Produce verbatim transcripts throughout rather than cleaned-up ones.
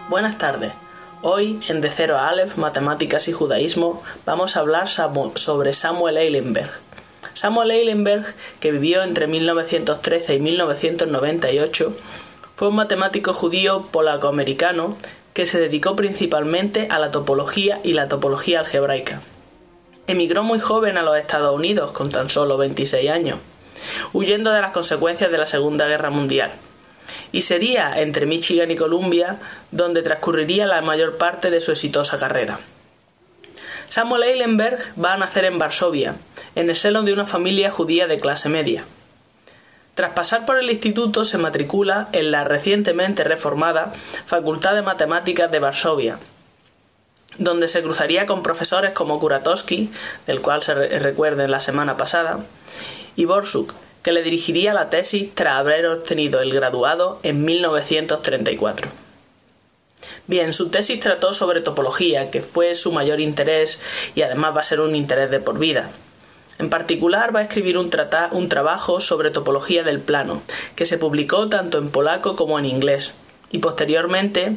Buenas tardes. Hoy, en De Cero a Aleph, Matemáticas y Judaísmo, vamos a hablar sobre Samuel Eilenberg. Samuel Eilenberg, que vivió entre mil novecientos trece y mil novecientos noventa y ocho, fue un matemático judío polaco-americano que se dedicó principalmente a la topología y la topología algebraica. Emigró muy joven a los Estados Unidos, con tan solo veintiséis años, huyendo de las consecuencias de la Segunda Guerra Mundial, y sería entre Michigan y Columbia donde transcurriría la mayor parte de su exitosa carrera. Samuel Eilenberg va a nacer en Varsovia, en el seno de una familia judía de clase media. Tras pasar por el instituto, se matricula en la recientemente reformada Facultad de Matemáticas de Varsovia, donde se cruzaría con profesores como Kuratowski, del cual se re recuerden la semana pasada, y Borsuk, que le dirigiría la tesis tras haber obtenido el graduado en mil novecientos treinta y cuatro. Bien, su tesis trató sobre topología, que fue su mayor interés y además va a ser un interés de por vida. En particular va a escribir un, trata un trabajo sobre topología del plano, que se publicó tanto en polaco como en inglés, y posteriormente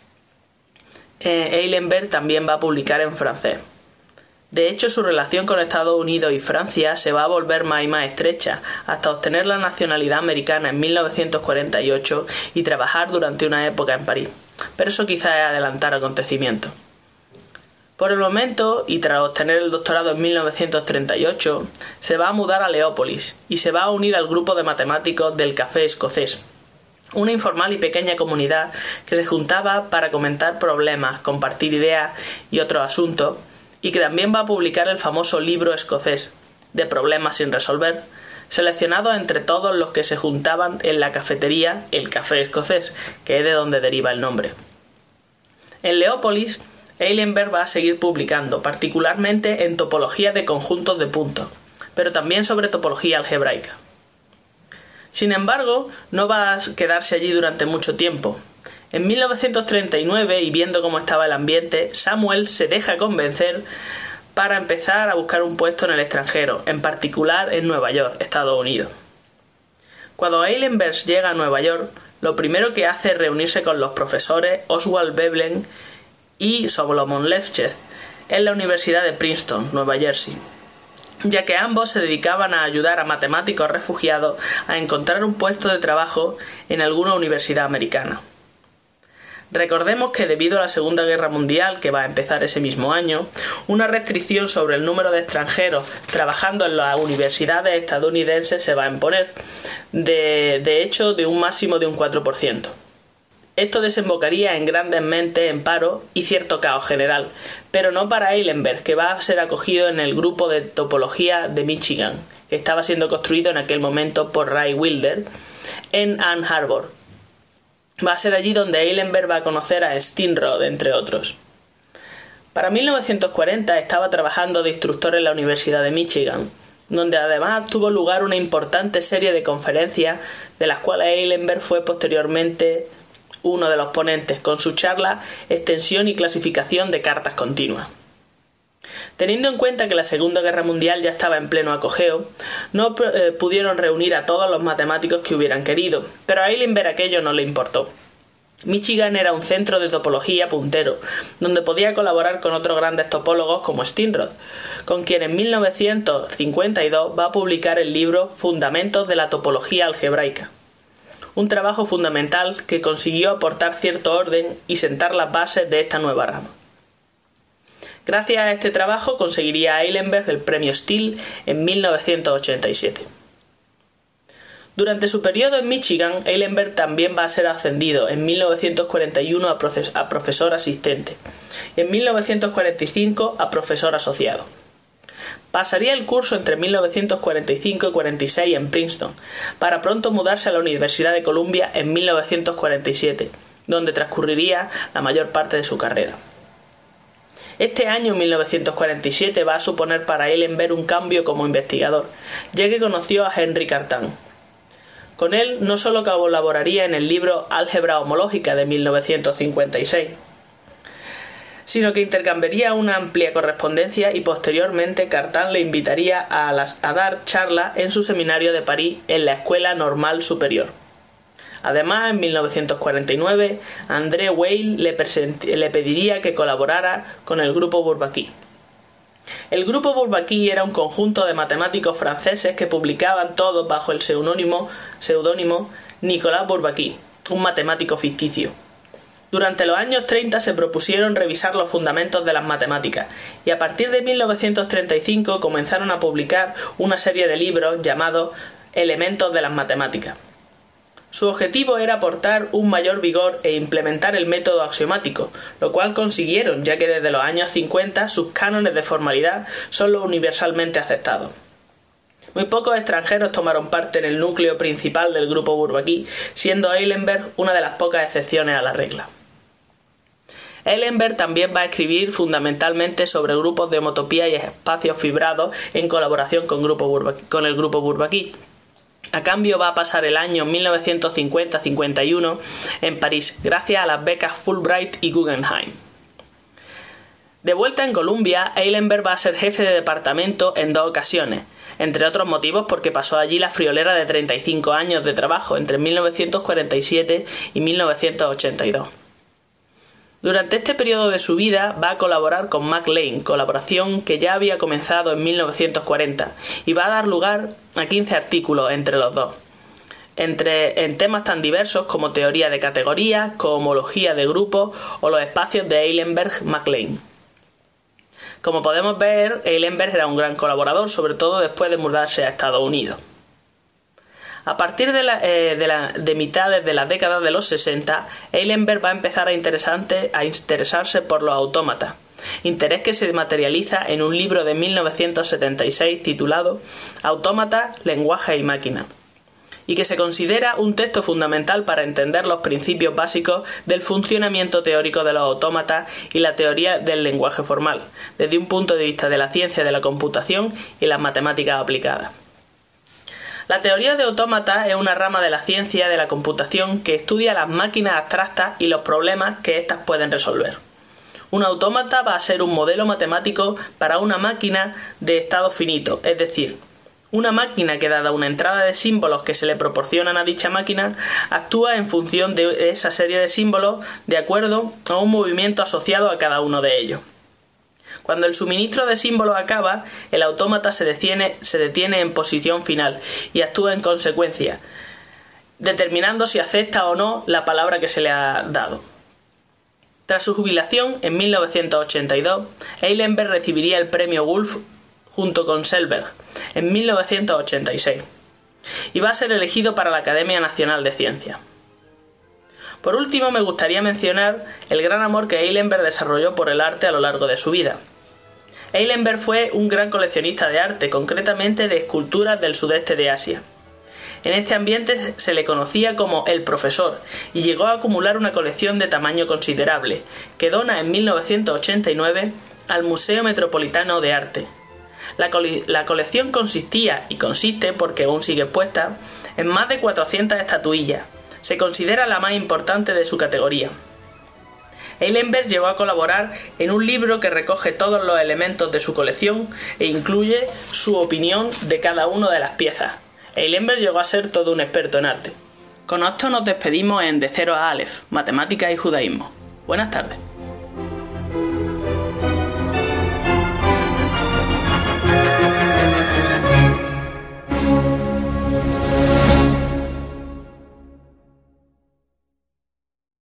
eh, Eilenberg también va a publicar en francés. De hecho, su relación con Estados Unidos y Francia se va a volver más y más estrecha, hasta obtener la nacionalidad americana en mil novecientos cuarenta y ocho y trabajar durante una época en París. Pero eso quizás es adelantar acontecimientos. Por el momento, y tras obtener el doctorado en mil novecientos treinta y ocho, se va a mudar a Leópolis y se va a unir al grupo de matemáticos del Café Escocés, una informal y pequeña comunidad que se juntaba para comentar problemas, compartir ideas y otros asuntos, y que también va a publicar el famoso libro escocés, de problemas sin resolver, seleccionado entre todos los que se juntaban en la cafetería El Café Escocés, que es de donde deriva el nombre. En Leópolis, Eilenberg va a seguir publicando, particularmente en topología de conjuntos de puntos, pero también sobre topología algebraica. Sin embargo, no va a quedarse allí durante mucho tiempo. En mil novecientos treinta y nueve, y viendo cómo estaba el ambiente, Samuel se deja convencer para empezar a buscar un puesto en el extranjero, en particular en Nueva York, Estados Unidos. Cuando Eilenberg llega a Nueva York, lo primero que hace es reunirse con los profesores Oswald Veblen y Solomon Lefschetz en la Universidad de Princeton, Nueva Jersey, ya que ambos se dedicaban a ayudar a matemáticos refugiados a encontrar un puesto de trabajo en alguna universidad americana. Recordemos que debido a la Segunda Guerra Mundial, que va a empezar ese mismo año, una restricción sobre el número de extranjeros trabajando en las universidades estadounidenses se va a imponer, de, de hecho de un máximo de un cuatro por ciento. Esto desembocaría en grandes mentes en paro y cierto caos general, pero no para Eilenberg, que va a ser acogido en el grupo de topología de Michigan, que estaba siendo construido en aquel momento por Ray Wilder en Ann Arbor. Va a ser allí donde Eilenberg va a conocer a Steenrod, entre otros. Para mil novecientos cuarenta estaba trabajando de instructor en la Universidad de Michigan, donde además tuvo lugar una importante serie de conferencias, de las cuales Eilenberg fue posteriormente uno de los ponentes, con su charla Extensión y clasificación de cartas continuas. Teniendo en cuenta que la Segunda Guerra Mundial ya estaba en pleno apogeo, no eh, pudieron reunir a todos los matemáticos que hubieran querido, pero a Eilenberg aquello no le importó. Michigan era un centro de topología puntero, donde podía colaborar con otros grandes topólogos como Steenrod, con quien en mil novecientos cincuenta y dos va a publicar el libro Fundamentos de la topología algebraica, un trabajo fundamental que consiguió aportar cierto orden y sentar las bases de esta nueva rama. Gracias a este trabajo conseguiría Eilenberg el premio Steele en mil novecientos ochenta y siete. Durante su periodo en Michigan, Eilenberg también va a ser ascendido en mil novecientos cuarenta y uno a, profe a profesor asistente y en mil novecientos cuarenta y cinco a profesor asociado. Pasaría el curso entre mil novecientos cuarenta y cinco y cuarenta y seis en Princeton, para pronto mudarse a la Universidad de Columbia en mil novecientos cuarenta y siete, donde transcurriría la mayor parte de su carrera. Este año, mil novecientos cuarenta y siete, va a suponer para Eilenberg un cambio como investigador, ya que conoció a Henry Cartan. Con él no solo colaboraría en el libro Álgebra homológica de mil novecientos cincuenta y seis, sino que intercambiaría una amplia correspondencia y posteriormente Cartan le invitaría a, las, a dar charlas en su seminario de París en la Escuela Normal Superior. Además, en mil novecientos cuarenta y nueve, André Weil le, le pediría que colaborara con el grupo Bourbaki. El grupo Bourbaki era un conjunto de matemáticos franceses que publicaban todos bajo el seudónimo seudónimo Nicolas Bourbaki, un matemático ficticio. Durante los años treinta se propusieron revisar los fundamentos de las matemáticas y a partir de mil novecientos treinta y cinco comenzaron a publicar una serie de libros llamados Elementos de las matemáticas. Su objetivo era aportar un mayor vigor e implementar el método axiomático, lo cual consiguieron, ya que desde los años cincuenta sus cánones de formalidad son los universalmente aceptados. Muy pocos extranjeros tomaron parte en el núcleo principal del grupo Bourbaki, siendo Eilenberg una de las pocas excepciones a la regla. Eilenberg también va a escribir fundamentalmente sobre grupos de homotopía y espacios fibrados en colaboración con, grupo Bourbaki, con el grupo Bourbaki. A cambio va a pasar el año mil novecientos cincuenta cincuenta y uno en París, gracias a las becas Fulbright y Guggenheim. De vuelta en Columbia, Eilenberg va a ser jefe de departamento en dos ocasiones, entre otros motivos porque pasó allí la friolera de treinta y cinco años de trabajo entre mil novecientos cuarenta y siete y mil novecientos ochenta y dos. Durante este periodo de su vida va a colaborar con Mac Lane, colaboración que ya había comenzado en mil novecientos cuarenta, y va a dar lugar a quince artículos entre los dos, entre, en temas tan diversos como teoría de categorías, cohomología de grupos o los espacios de Eilenberg-Mac Lane. Como podemos ver, Eilenberg era un gran colaborador, sobre todo después de mudarse a Estados Unidos. A partir de, la, eh, de, la, de mitades de la década de los sesenta, Eilenberg va a empezar a, interesante, a interesarse por los autómatas, interés que se materializa en un libro de mil novecientos setenta y seis titulado Autómatas, lenguaje y máquina, y que se considera un texto fundamental para entender los principios básicos del funcionamiento teórico de los autómatas y la teoría del lenguaje formal, desde un punto de vista de la ciencia de la computación y las matemáticas aplicadas. La teoría de autómatas es una rama de la ciencia de la computación que estudia las máquinas abstractas y los problemas que éstas pueden resolver. Un autómata va a ser un modelo matemático para una máquina de estado finito, es decir, una máquina que, dada una entrada de símbolos que se le proporcionan a dicha máquina, actúa en función de esa serie de símbolos de acuerdo a un movimiento asociado a cada uno de ellos. Cuando el suministro de símbolos acaba, el autómata se detiene, se detiene en posición final y actúa en consecuencia, determinando si acepta o no la palabra que se le ha dado. Tras su jubilación, en mil novecientos ochenta y dos, Eilenberg recibiría el premio Wolf junto con Selberg en mil novecientos ochenta y seis y va a ser elegido para la Academia Nacional de Ciencias. Por último, me gustaría mencionar el gran amor que Eilenberg desarrolló por el arte a lo largo de su vida. Eilenberg fue un gran coleccionista de arte, concretamente de esculturas del sudeste de Asia. En este ambiente se le conocía como el profesor y llegó a acumular una colección de tamaño considerable, que dona en mil novecientos ochenta y nueve al Museo Metropolitano de Arte. La, cole- la colección consistía, y consiste porque aún sigue expuesta, en más de cuatrocientas estatuillas. Se considera la más importante de su categoría. Eilenberg llegó a colaborar en un libro que recoge todos los elementos de su colección e incluye su opinión de cada una de las piezas. Eilenberg llegó a ser todo un experto en arte. Con esto nos despedimos en De Cero a Aleph, Matemáticas y Judaísmo. Buenas tardes.